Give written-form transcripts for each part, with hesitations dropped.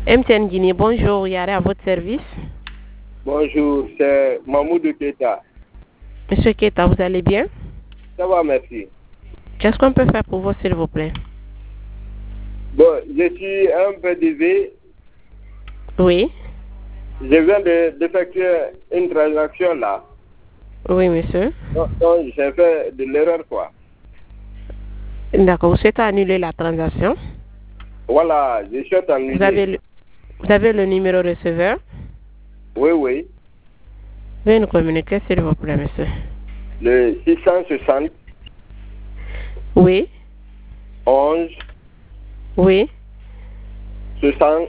MTN Guinée, bonjour, Yara à votre service. Bonjour, c'est Mamoudou Keita. Monsieur Keita, vous allez bien? Ça va, merci. Qu'est-ce qu'on peut faire pour vous, s'il vous plaît? Bon, je suis un PDV. Oui. Je viens d'effectuer une transaction là. Oui, monsieur. Donc j'ai fait de l'erreur, quoi. D'accord, vous souhaitez annuler la transaction? Voilà, je souhaite annuler. Vous avez le numéro receveur? Oui. Veuillez nous communiquer, s'il vous plaît, monsieur. Le 660. Oui. 11. Oui. 60.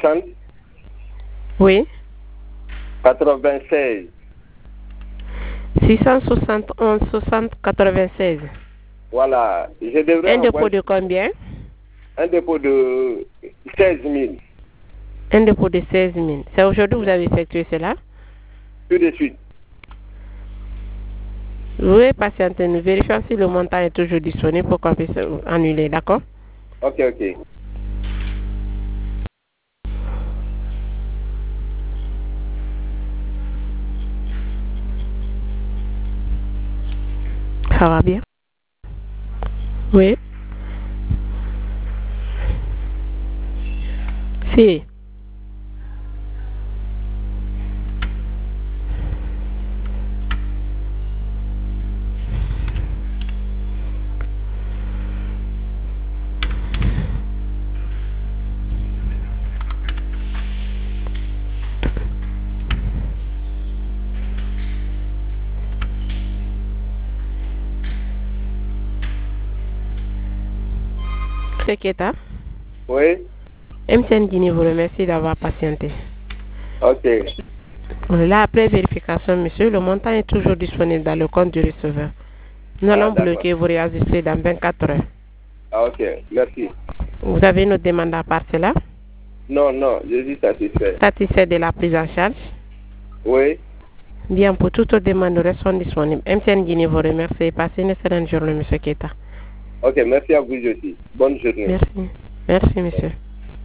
Oui. 96. 671 60 96. Voilà, je devrais Un dépôt de combien? un dépôt de 16 000. Un dépôt de 16 000. C'est aujourd'hui que vous avez effectué cela? Tout de suite. Vous pouvez patienter, nous vérifions si le montant est toujours disponible pour qu'on puisse annuler, d'accord? Ok. Ça va bien? Oui. Si. C'est Keta. Oui. MTN Guinée vous remercie d'avoir patienté. Ok. Là, après vérification, monsieur, le montant est toujours disponible dans le compte du receveur. Nous allons bloquer vos réenregistrer dans 24 heures. Ah, ok. Merci. Vous avez une autre demande à part cela? Non, je suis satisfait. Satisfait de la prise en charge? Oui. Bien, pour toute autre demande, nous restons disponibles. MTN Guinée vous remercie et passez une excellente journée, monsieur Keta. Ok, merci à vous aussi. Bonne journée. Merci, monsieur.